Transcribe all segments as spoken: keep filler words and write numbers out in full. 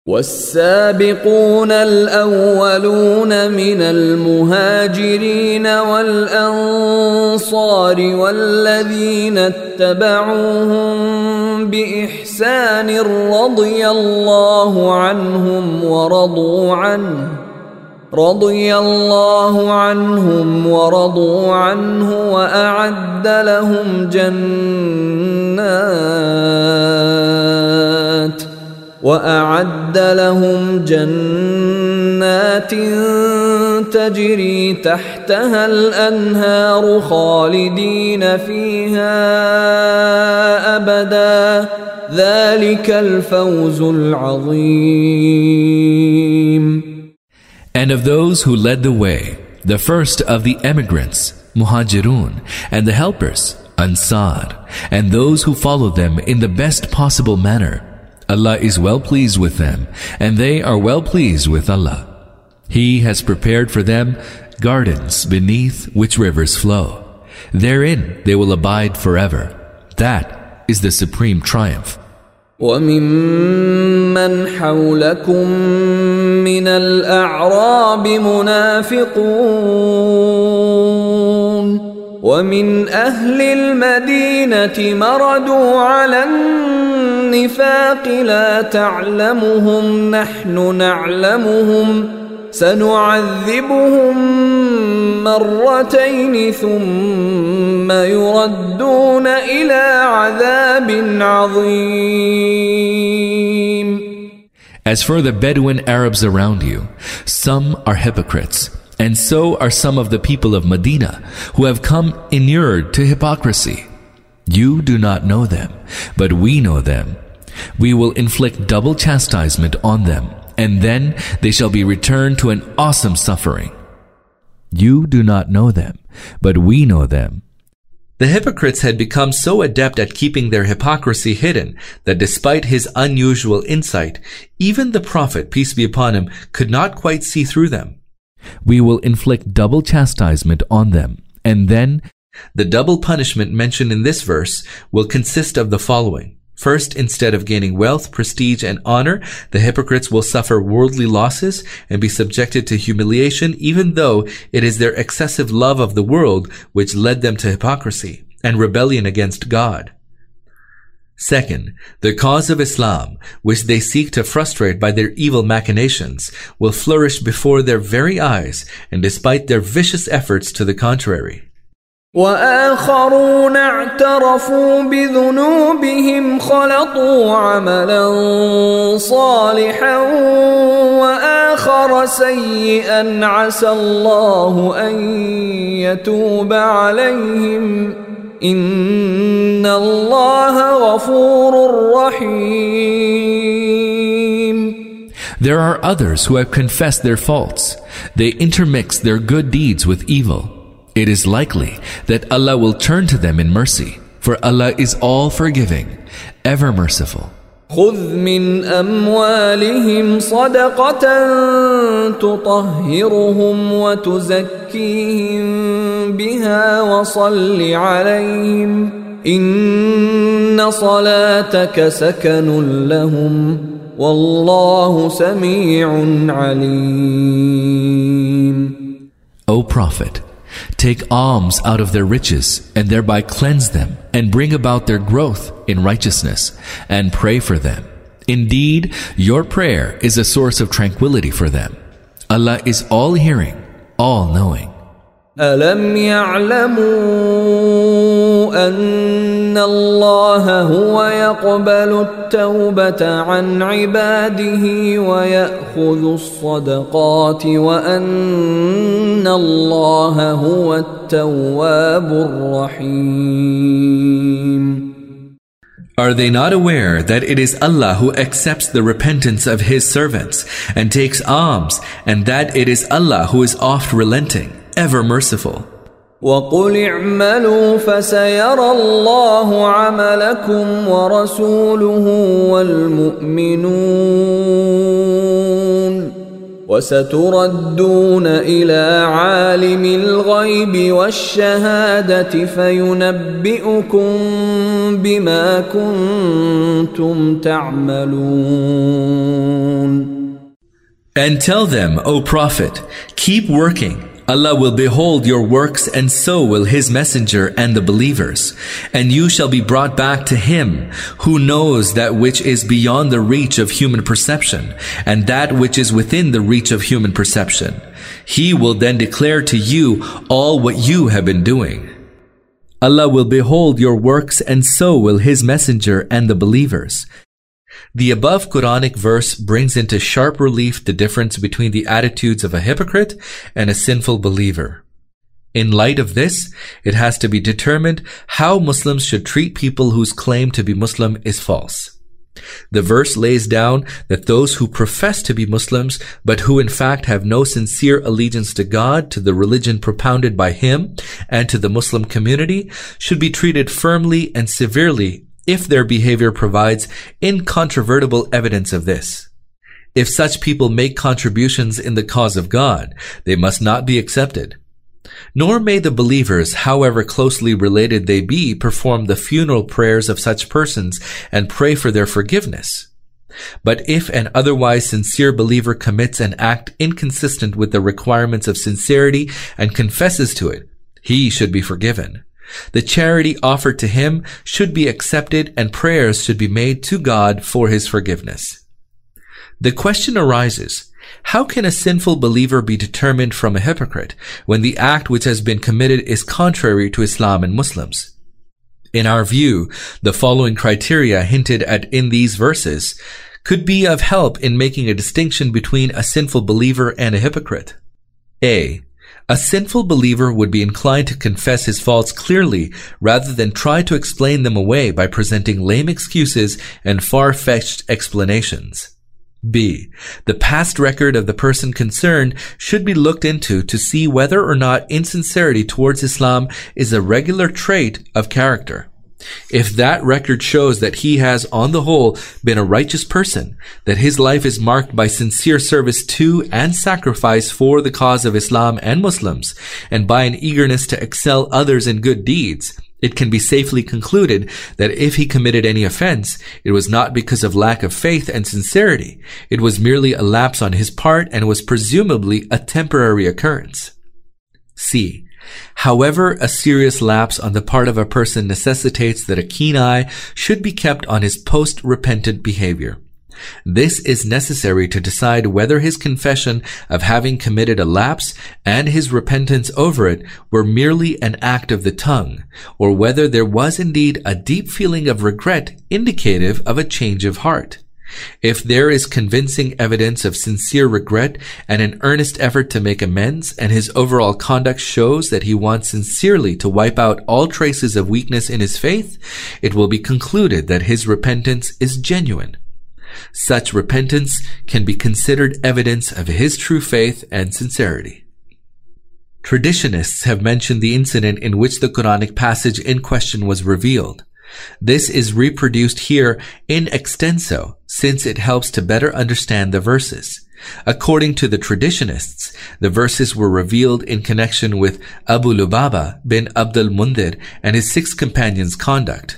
والسابقون الأولون من المهاجرين والأنصار والذين اتبعوهم بإحسان رضي الله عنهم ورضوا عنه رضي الله عنهم ورضوا عنه وأعد لهم جنات وأعد لهم جنات تجري تحتها الأنهار خالدين فيها أبدا ذلك الفوز العظيم. And of those who led the way, the first of the emigrants, Muhajirun, and the helpers, Ansar, and those who followed them in the best possible manner, Allah is well pleased with them, and they are well pleased with Allah. He has prepared for them gardens beneath which rivers flow. Therein they will abide forever. That is the supreme triumph. وَمِمَّنْ حَوْلَكُمْ مِنَ الْأَعْرَابِ مُنَافِقُونَ وَمِنْ أَهْلِ الْمَدِينَةِ مَرَدُوا عَلَى النِّفَاقِ لَا تَعْلَمُهُمْ نَحْنُ نَعْلَمُهُمْ سَنُعَذِّبُهُمْ مرتين ثم يردون إلى عذاب عظيم. As for the Bedouin Arabs around you, some are hypocrites, and so are some of the people of Medina who have come inured to hypocrisy. You do not know them, but we know them. We will inflict double chastisement on them, and then they shall be returned to an awesome suffering. You do not know them, but we know them. The hypocrites had become so adept at keeping their hypocrisy hidden that despite his unusual insight, even the Prophet, peace be upon him, could not quite see through them. We will inflict double chastisement on them, and then the double punishment mentioned in this verse will consist of the following. First, instead of gaining wealth, prestige, and honor, the hypocrites will suffer worldly losses and be subjected to humiliation, even though it is their excessive love of the world which led them to hypocrisy and rebellion against God. Second, the cause of Islam, which they seek to frustrate by their evil machinations, will flourish before their very eyes, and despite their vicious efforts to the contrary. وآخرون اعترفوا بذنوبهم خلطوا عملا صالحا وآخر سيئا عسى الله أن يتوب عليهم إن الله غفور رحيم. There are others who have confessed their faults. They intermix their good deeds with evil. It is likely that Allah will turn to them in mercy, for Allah is all forgiving, ever merciful. خذ من أموالهم صدقة تطهرهم وتزكيهم بها وصل عليهم إن صلاتك سكن لهم والله سميع عليم. O Prophet, take alms out of their riches and thereby cleanse them and bring about their growth in righteousness and pray for them. Indeed, your prayer is a source of tranquility for them. Allah is all hearing, all knowing. أَلَمْ يَعْلَمُوا أَنَّ اللَّهَ هُوَ يَقْبَلُ التَّوْبَةَ عَنْ عِبَادِهِ وَيَأْخُذُ الصَّدَقَاتِ وَأَنَّ اللَّهَ هُوَ التَّوَّابُ الرَّحِيمُ. Are they not aware that it is Allah who accepts the repentance of His servants and takes alms, and that it is Allah who is oft relenting, ever merciful? وَقُلِ اعْمَلُوا فَسَيَرَى اللَّهُ عَمَلَكُمْ وَرَسُولُهُ وَالْمُؤْمِنُونَ وَسَتُرَدُّونَ إِلَى عَالِمِ الْغَيْبِ وَالشَّهَادَةِ فَيُنَبِّئُكُم بِمَا كُنتُمْ تَعْمَلُونَ. And tell them, O Prophet, keep working. Allah will behold your works, and so will His Messenger and the believers. And you shall be brought back to Him, who knows that which is beyond the reach of human perception, and that which is within the reach of human perception. He will then declare to you all what you have been doing. Allah will behold your works, and so will His Messenger and the believers. The above Quranic verse brings into sharp relief the difference between the attitudes of a hypocrite and a sinful believer. In light of this, it has to be determined how Muslims should treat people whose claim to be Muslim is false. The verse lays down that those who profess to be Muslims, but who in fact have no sincere allegiance to God, to the religion propounded by Him, and to the Muslim community, should be treated firmly and severely if their behavior provides incontrovertible evidence of this. If such people make contributions in the cause of God, they must not be accepted. Nor may the believers, however closely related they be, perform the funeral prayers of such persons and pray for their forgiveness. But if an otherwise sincere believer commits an act inconsistent with the requirements of sincerity and confesses to it, he should be forgiven. The charity offered to him should be accepted, and prayers should be made to God for his forgiveness. The question arises, how can a sinful believer be determined from a hypocrite when the act which has been committed is contrary to Islam and Muslims? In our view, the following criteria hinted at in these verses could be of help in making a distinction between a sinful believer and a hypocrite. A. A sinful believer would be inclined to confess his faults clearly rather than try to explain them away by presenting lame excuses and far-fetched explanations. B. The past record of the person concerned should be looked into to see whether or not insincerity towards Islam is a regular trait of character. If that record shows that he has, on the whole, been a righteous person, that his life is marked by sincere service to and sacrifice for the cause of Islam and Muslims, and by an eagerness to excel others in good deeds, it can be safely concluded that if he committed any offense, it was not because of lack of faith and sincerity. It was merely a lapse on his part and was presumably a temporary occurrence. C. However, a serious lapse on the part of a person necessitates that a keen eye should be kept on his post-repentant behavior. This is necessary to decide whether his confession of having committed a lapse and his repentance over it were merely an act of the tongue, or whether there was indeed a deep feeling of regret indicative of a change of heart. If there is convincing evidence of sincere regret and an earnest effort to make amends, and his overall conduct shows that he wants sincerely to wipe out all traces of weakness in his faith, it will be concluded that his repentance is genuine. Such repentance can be considered evidence of his true faith and sincerity. Traditionists have mentioned the incident in which the Quranic passage in question was revealed. This is reproduced here in extenso, since it helps to better understand the verses. According to the traditionists, the verses were revealed in connection with Abu Lubaba bin Abdul Mundhir and his six companions' conduct.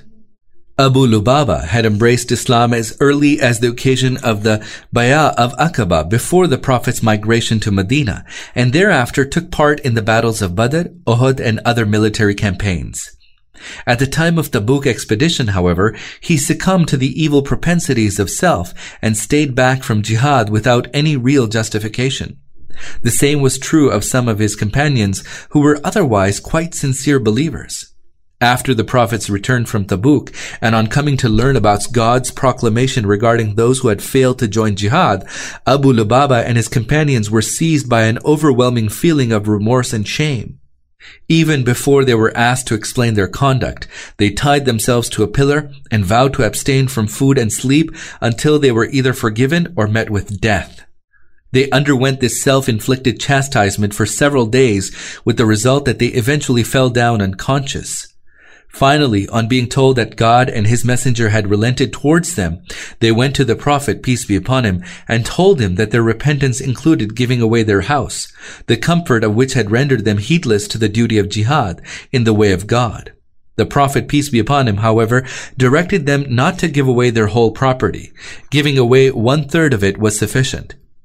Abu Lubaba had embraced Islam as early as the occasion of the Bay'ah of Aqaba before the Prophet's migration to Medina, and thereafter took part in the battles of Badr, Uhud, and other military campaigns. At the time of the Tabuk expedition, however, he succumbed to the evil propensities of self and stayed back from jihad without any real justification. The same was true of some of his companions who were otherwise quite sincere believers. After the Prophet's return from Tabuk, and on coming to learn about God's proclamation regarding those who had failed to join jihad, Abu Lubaba and his companions were seized by an overwhelming feeling of remorse and shame. Even before they were asked to explain their conduct, they tied themselves to a pillar and vowed to abstain from food and sleep until they were either forgiven or met with death. They underwent this self-inflicted chastisement for several days, with the result that they eventually fell down unconscious. Finally, on being told that God and His Messenger had relented towards them, they went to the Prophet, peace be upon him, and told him that their repentance included giving away their house, the comfort of which had rendered them heedless to the duty of jihad in the way of God. The Prophet, peace be upon him, however, directed them not to give away their whole property. Giving away one-third of it was sufficient.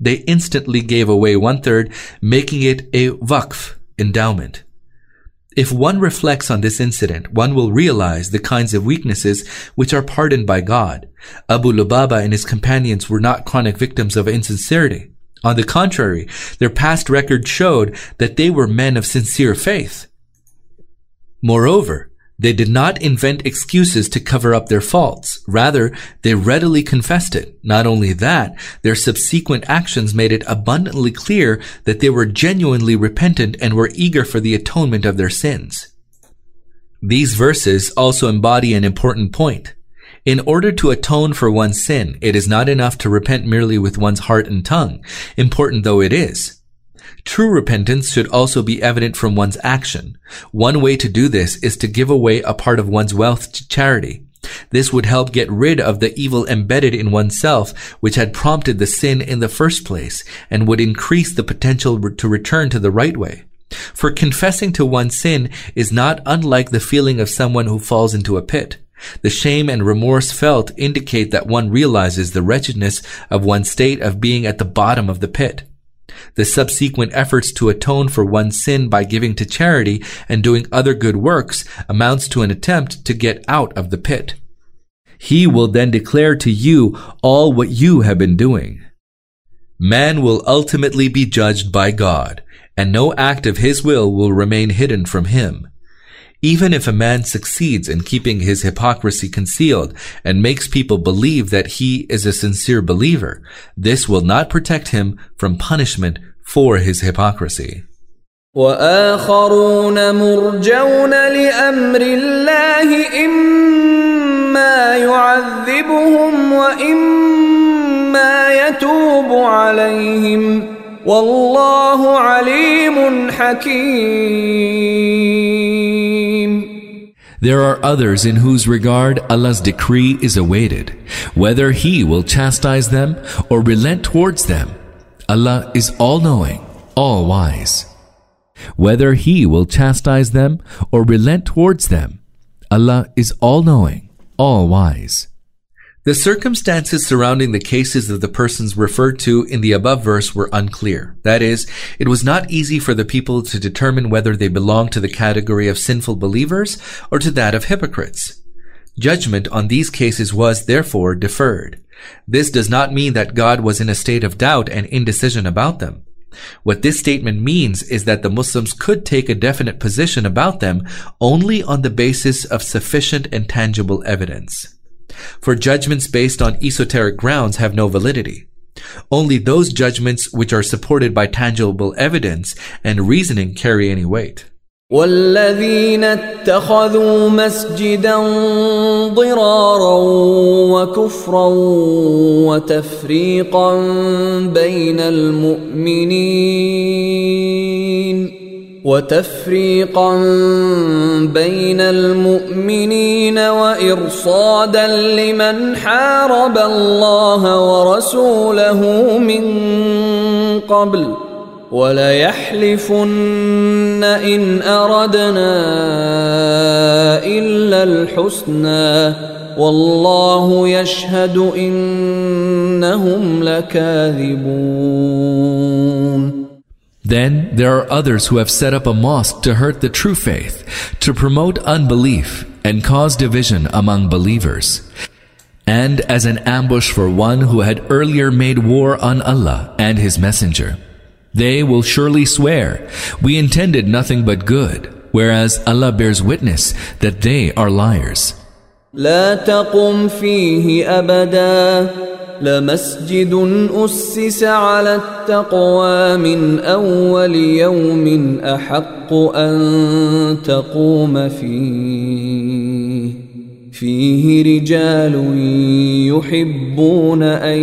they instantly gave away one-third, making it a waqf, endowment. If one reflects on this incident, one will realize the kinds of weaknesses which are pardoned by God. Abu Lubaba and his companions were not chronic victims of insincerity. On the contrary, their past record showed that they were men of sincere faith. Moreover, they did not invent excuses to cover up their faults. Rather, they readily confessed it. Not only that, their subsequent actions made it abundantly clear that they were genuinely repentant and were eager for the atonement of their sins. These verses also embody an important point. In order to atone for one's sin, it is not enough to repent merely with one's heart and tongue, important though it is. True repentance should also be evident from one's action. One way to do this is to give away a part of one's wealth to charity. This would help get rid of the evil embedded in oneself, which had prompted the sin in the first place, and would increase the potential to return to the right way. For confessing to one's sin is not unlike the feeling of someone who falls into a pit. The shame and remorse felt indicate that one realizes the wretchedness of one's state of being at the bottom of the pit. The subsequent efforts to atone for one's sin by giving to charity and doing other good works amounts to an attempt to get out of the pit. He will then declare to you all what you have been doing. Man will ultimately be judged by God, and no act of his will will remain hidden from him. Even if a man succeeds in keeping his hypocrisy concealed and makes people believe that he is a sincere believer, this will not protect him from punishment for his hypocrisy. وآخرون مرجون لأمر الله إما يعذبهم وإما يتوب عليهم والله عليم حكيم. There are others in whose regard Allah's decree is awaited, whether He will chastise them or relent towards them. Allah is all-knowing, all-wise. Whether He will chastise them or relent towards them, Allah is all-knowing, all-wise. The circumstances surrounding the cases of the persons referred to in the above verse were unclear. That is, it was not easy for the people to determine whether they belonged to the category of sinful believers or to that of hypocrites. Judgment on these cases was, therefore, deferred. This does not mean that God was in a state of doubt and indecision about them. What this statement means is that the Muslims could take a definite position about them only on the basis of sufficient and tangible evidence. For judgments based on esoteric grounds have no validity. Only those judgments which are supported by tangible evidence and reasoning carry any weight. والذين اتخذوا مسجدا ضرارا وكفرا وتفريقا بين المؤمنين وتفريقا بين المؤمنين وإرصادا لمن حارب الله ورسوله من قبل وليحلفن إن أردنا إلا الحسنى والله يشهد إنهم لكاذبون. Then there are others who have set up a mosque to hurt the true faith, to promote unbelief and cause division among believers, and as an ambush for one who had earlier made war on Allah and His Messenger. They will surely swear, "We intended nothing but good," whereas Allah bears witness that they are liars. لا تقم فيه أبدا لمسجد أسس على التقوى من أول يوم أحق أن تقوم فيه فيه رجال يحبون أن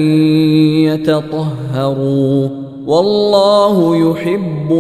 يتطهروا والله يحب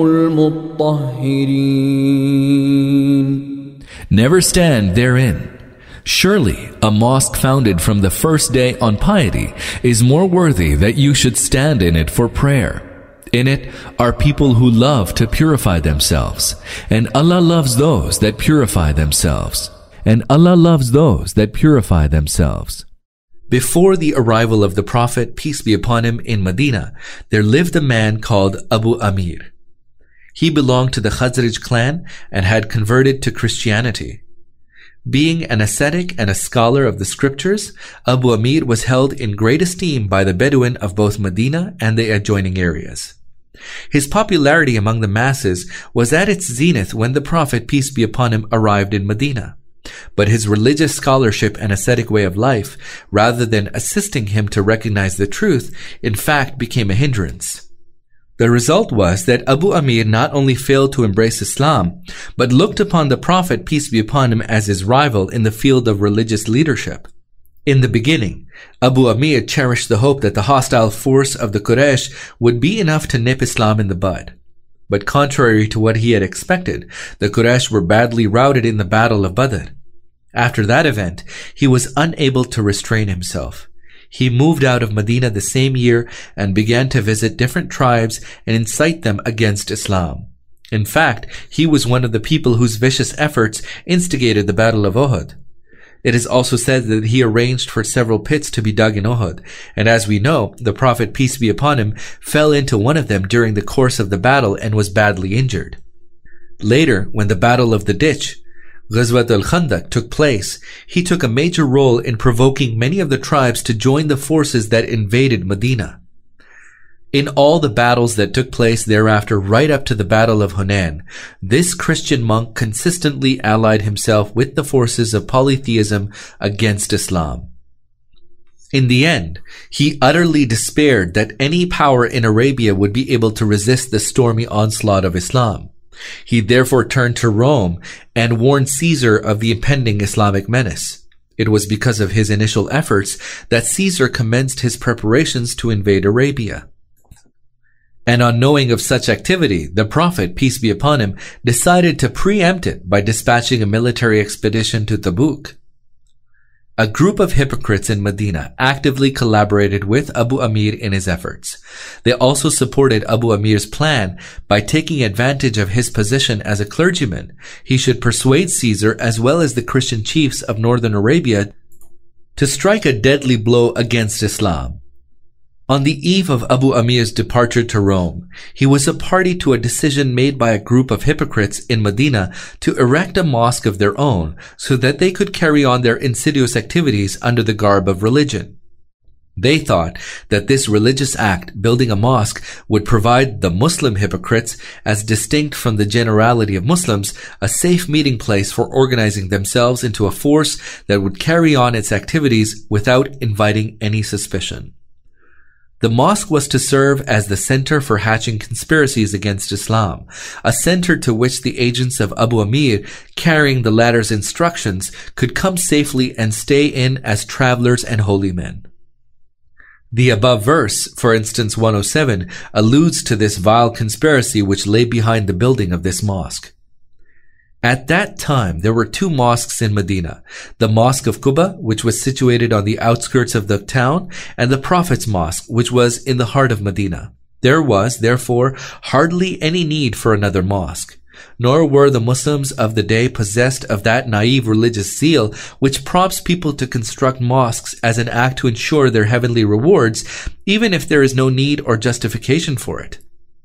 المطهرين. Never stand therein. Surely a mosque founded from the first day on piety is more worthy that you should stand in it for prayer. In it are people who love to purify themselves, and Allah loves those that purify themselves, and Allah loves those that purify themselves. Before the arrival of the Prophet, peace be upon him, in Medina, there lived a man called Abu Amir. He belonged to the Khazraj clan and had converted to Christianity. Being an ascetic and a scholar of the scriptures, Abu Amir was held in great esteem by the Bedouin of both Medina and the adjoining areas. His popularity among the masses was at its zenith when the Prophet, peace be upon him, arrived in Medina. But his religious scholarship and ascetic way of life, rather than assisting him to recognize the truth, in fact became a hindrance. The result was that Abu Amir not only failed to embrace Islam, but looked upon the Prophet, peace be upon him, as his rival in the field of religious leadership. In the beginning, Abu Amir cherished the hope that the hostile force of the Quraysh would be enough to nip Islam in the bud. But contrary to what he had expected, the Quraysh were badly routed in the Battle of Badr. After that event, he was unable to restrain himself. He moved out of Medina the same year and began to visit different tribes and incite them against Islam. In fact, he was one of the people whose vicious efforts instigated the Battle of Uhud. It is also said that he arranged for several pits to be dug in Uhud, and as we know, the Prophet, peace be upon him, fell into one of them during the course of the battle and was badly injured. Later, when the Battle of the Ditch, Ghazwat al-Khandaq, took place, he took a major role in provoking many of the tribes to join the forces that invaded Medina. In all the battles that took place thereafter right up to the Battle of Hunain, this Christian monk consistently allied himself with the forces of polytheism against Islam. In the end, he utterly despaired that any power in Arabia would be able to resist the stormy onslaught of Islam. He therefore turned to Rome and warned Caesar of the impending Islamic menace. It was because of his initial efforts that Caesar commenced his preparations to invade Arabia. And on knowing of such activity, the Prophet, peace be upon him, decided to preempt it by dispatching a military expedition to Tabuk. A group of hypocrites in Medina actively collaborated with Abu Amir in his efforts. They also supported Abu Amir's plan by taking advantage of his position as a clergyman. He should persuade Caesar as well as the Christian chiefs of northern Arabia to strike a deadly blow against Islam. On the eve of Abu Amir's departure to Rome, he was a party to a decision made by a group of hypocrites in Medina to erect a mosque of their own so that they could carry on their insidious activities under the garb of religion. They thought that this religious act, building a mosque, would provide the Muslim hypocrites, as distinct from the generality of Muslims, a safe meeting place for organizing themselves into a force that would carry on its activities without inviting any suspicion. The mosque was to serve as the center for hatching conspiracies against Islam, a center to which the agents of Abu Amir, carrying the latter's instructions, could come safely and stay in as travelers and holy men. The above verse, for instance one oh seven, alludes to this vile conspiracy which lay behind the building of this mosque. At that time, there were two mosques in Medina, the Mosque of Quba, which was situated on the outskirts of the town, and the Prophet's Mosque, which was in the heart of Medina. There was, therefore, hardly any need for another mosque. Nor were the Muslims of the day possessed of that naive religious zeal which prompts people to construct mosques as an act to ensure their heavenly rewards, even if there is no need or justification for it.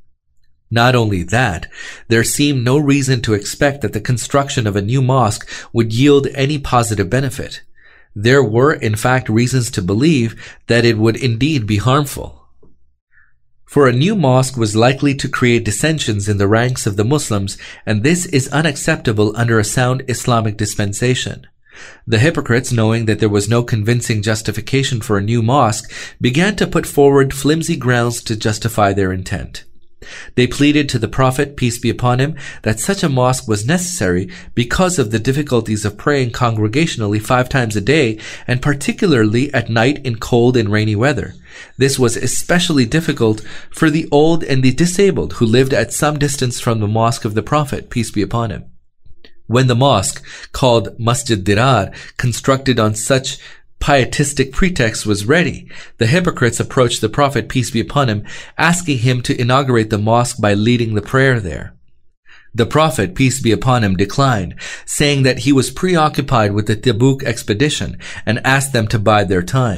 Not only that, there seemed no reason to expect that the construction of a new mosque would yield any positive benefit. There were, in fact, reasons to believe that it would indeed be harmful. For a new mosque was likely to create dissensions in the ranks of the Muslims, and this is unacceptable under a sound Islamic dispensation. The hypocrites, knowing that there was no convincing justification for a new mosque, began to put forward flimsy grounds to justify their intent. They pleaded to the Prophet, peace be upon him, that such a mosque was necessary because of the difficulties of praying congregationally five times a day, and particularly at night in cold and rainy weather. This was especially difficult for the old and the disabled who lived at some distance from the mosque of the Prophet, peace be upon him. When the mosque, called Masjid Dirar, constructed on such pietistic pretext, was ready, the hypocrites approached the Prophet, peace be upon him, asking him to inaugurate the mosque by leading the prayer there. The Prophet, peace be upon him, declined, saying that he was preoccupied with the Tabuk expedition, and asked them to bide their time.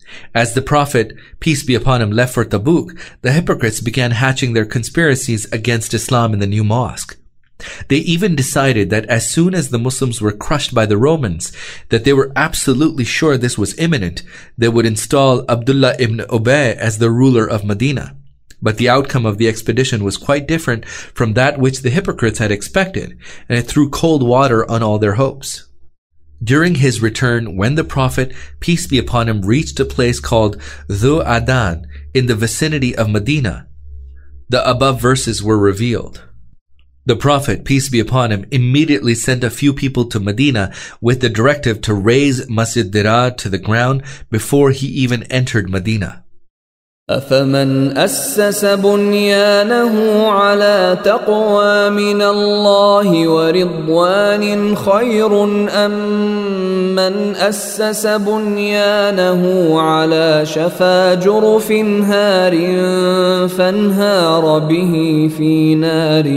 As the Prophet, peace be upon him, left for Tabuk, the hypocrites began hatching their conspiracies against Islam in the new mosque. They even decided that as soon as the Muslims were crushed by the Romans, that they were absolutely sure this was imminent, they would install Abdullah ibn Ubay as the ruler of Medina. But the outcome of the expedition was quite different from that which the hypocrites had expected, and it threw cold water on all their hopes. During his return, when the Prophet, peace be upon him, reached a place called Dhu Adan in the vicinity of Medina, the above verses were revealed. The Prophet, peace be upon him, immediately sent a few people to Medina with the directive to raze Masjid Dirar to the ground before he even entered Medina. أفمن أسس بنيانه على تقوى من الله ورضوان خير أم من أسس بنيانه على شفا جرف هار فانهار به في نار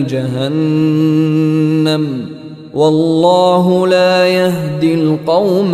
جهنم والله لا يهدي القوم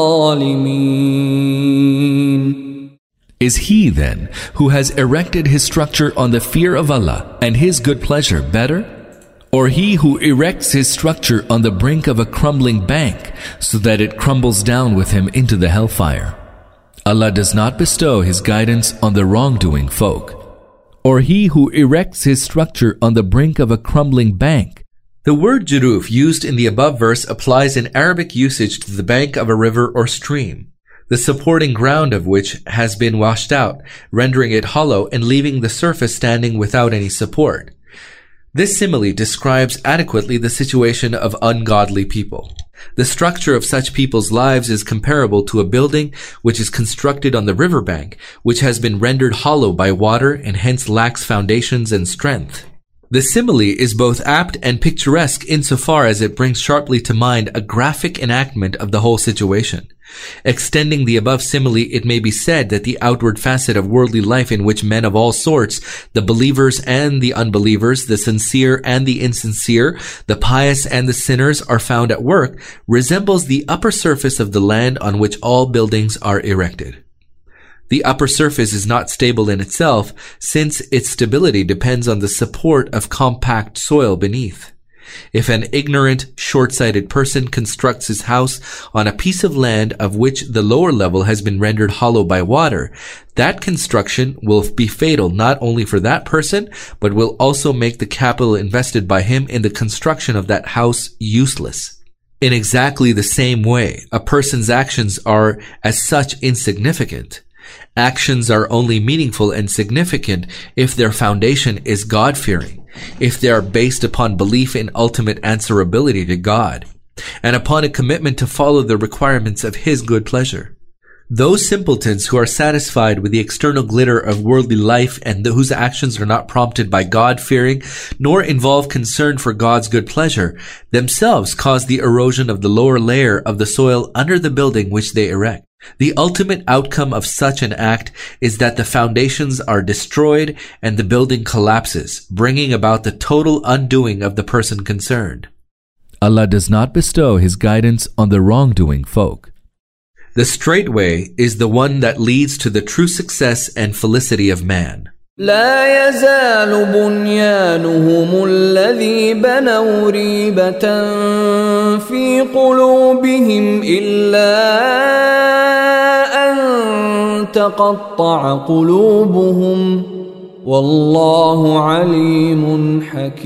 الظالمين. Is he then, who has erected his structure on the fear of Allah and his good pleasure, better? Or he who erects his structure on the brink of a crumbling bank, so that it crumbles down with him into the hellfire? Allah does not bestow his guidance on the wrongdoing folk. Or he who erects his structure on the brink of a crumbling bank. The word juruf used in the above verse applies in Arabic usage to the bank of a river or stream, the supporting ground of which has been washed out, rendering it hollow and leaving the surface standing without any support. This simile describes adequately the situation of ungodly people. The structure of such people's lives is comparable to a building which is constructed on the riverbank, which has been rendered hollow by water and hence lacks foundations and strength. The simile is both apt and picturesque insofar as it brings sharply to mind a graphic enactment of the whole situation. Extending the above simile, it may be said that the outward facet of worldly life in which men of all sorts, the believers and the unbelievers, the sincere and the insincere, the pious and the sinners are found at work, resembles the upper surface of the land on which all buildings are erected. The upper surface is not stable in itself, since its stability depends on the support of compact soil beneath. If an ignorant, short-sighted person constructs his house on a piece of land of which the lower level has been rendered hollow by water, that construction will be fatal not only for that person, but will also make the capital invested by him in the construction of that house useless. In exactly the same way, a person's actions are as such insignificant. Actions are only meaningful and significant if their foundation is God-fearing, if they are based upon belief in ultimate answerability to God, and upon a commitment to follow the requirements of His good pleasure. Those simpletons who are satisfied with the external glitter of worldly life and whose actions are not prompted by God-fearing, nor involve concern for God's good pleasure, themselves cause the erosion of the lower layer of the soil under the building which they erect. The ultimate outcome of such an act is that the foundations are destroyed and the building collapses, bringing about the total undoing of the person concerned. Allah does not bestow His guidance on the wrongdoing folk. The straight way is the one that leads to the true success and felicity of man. لا يزال بنيانهم الذي بنوا ريبة في قلوبهم إلا أن تقطع قلوبهم والله عليم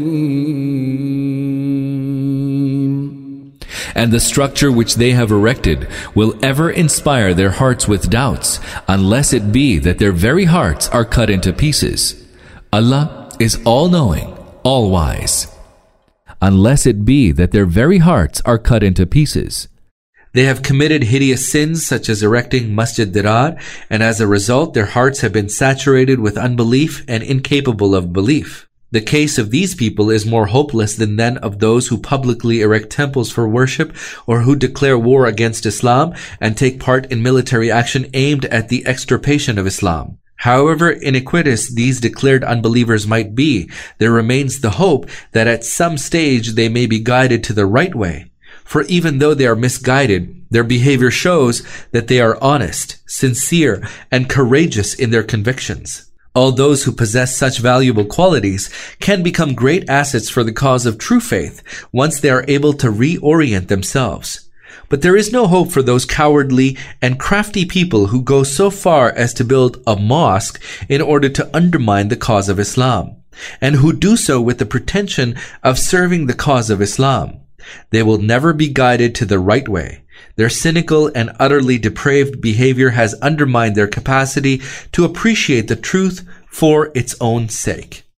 حكيم. And the structure which they have erected will ever inspire their hearts with doubts, unless it be that their very hearts are cut into pieces. Allah is all-knowing, all-wise. Unless it be that their very hearts are cut into pieces. They have committed hideous sins such as erecting Masjid Dirar, and as a result their hearts have been saturated with unbelief and incapable of belief. The case of these people is more hopeless than that of those who publicly erect temples for worship or who declare war against Islam and take part in military action aimed at the extirpation of Islam. However iniquitous these declared unbelievers might be, there remains the hope that at some stage they may be guided to the right way. For even though they are misguided, Their behavior shows that they are honest, sincere, and courageous in their convictions. All those who possess such valuable qualities can become great assets for the cause of true faith once they are able to reorient themselves. But there is no hope for those cowardly and crafty people who go so far as to build a mosque in order to undermine the cause of Islam, and who do so with the pretension of serving the cause of Islam. They will never be guided to the right way. Their cynical and utterly depraved behavior has undermined their capacity to appreciate the truth for its own sake.